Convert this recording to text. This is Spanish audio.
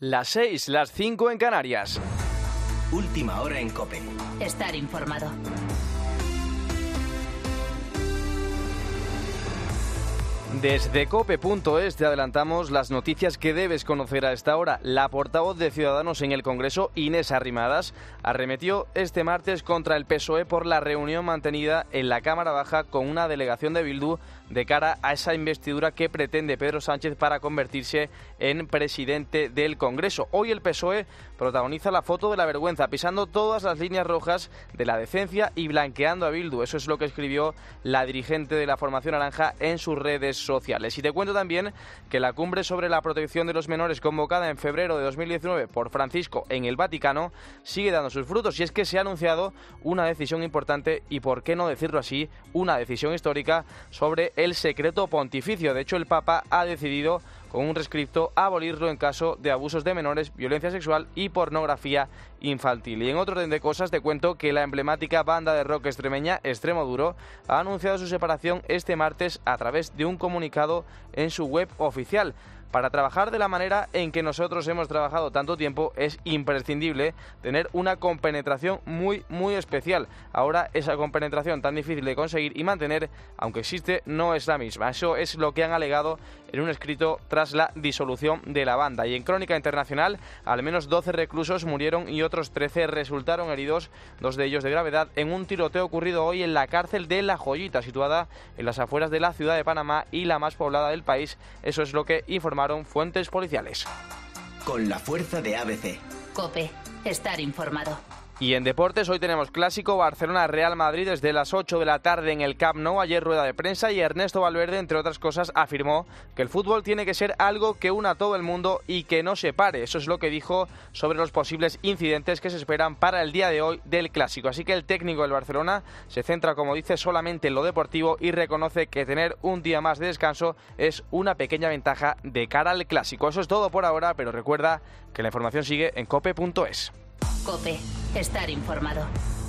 Las 6, las 5 en Canarias. Última hora en COPE. Estar informado. Desde cope.es te adelantamos las noticias que debes conocer a esta hora. La portavoz de Ciudadanos en el Congreso, Inés Arrimadas, arremetió este martes contra el PSOE por la reunión mantenida en la Cámara Baja con una delegación de Bildu de cara a esa investidura que pretende Pedro Sánchez para convertirse en presidente del Congreso. Hoy el PSOE protagoniza la foto de la vergüenza, pisando todas las líneas rojas de la decencia y blanqueando a Bildu. Eso es lo que escribió la dirigente de la formación naranja en sus redes sociales. Y te cuento también que la cumbre sobre la protección de los menores convocada en febrero de 2019 por Francisco en el Vaticano sigue dando sus frutos, y es que se ha anunciado una decisión importante y, por qué no decirlo así, una decisión histórica sobre el secreto pontificio. De hecho, el Papa ha decidido con un rescripto abolirlo en caso de abusos de menores, violencia sexual y pornografía infantil. Y en otro orden de cosas te cuento que la emblemática banda de rock extremeña Extremoduro ha anunciado su separación este martes a través de un comunicado en su web oficial. Para trabajar de la manera en que nosotros hemos trabajado tanto tiempo es imprescindible tener una compenetración muy especial. Ahora esa compenetración tan difícil de conseguir y mantener, aunque existe, no es la misma. Eso es lo que han alegado en un escrito tras la disolución de la banda. Y en crónica internacional, al menos 12 reclusos murieron y otros 13 resultaron heridos, 2 de ellos de gravedad, en un tiroteo ocurrido hoy en la cárcel de La Joyita, situada en las afueras de la ciudad de Panamá y la más poblada del país. Eso es lo que informaron fuentes policiales. Con la fuerza de ABC. COPE. Estar informado. Y en deportes, hoy tenemos clásico Barcelona-Real Madrid desde las 8 de la tarde en el Camp Nou. Ayer rueda de prensa y Ernesto Valverde, entre otras cosas, afirmó que el fútbol tiene que ser algo que una a todo el mundo y que no separe. Eso es lo que dijo sobre los posibles incidentes que se esperan para el día de hoy del clásico. Así que el técnico del Barcelona se centra, como dice, solamente en lo deportivo y reconoce que tener un día más de descanso es una pequeña ventaja de cara al clásico. Eso es todo por ahora, pero recuerda que la información sigue en cope.es. COPE. Estar informado.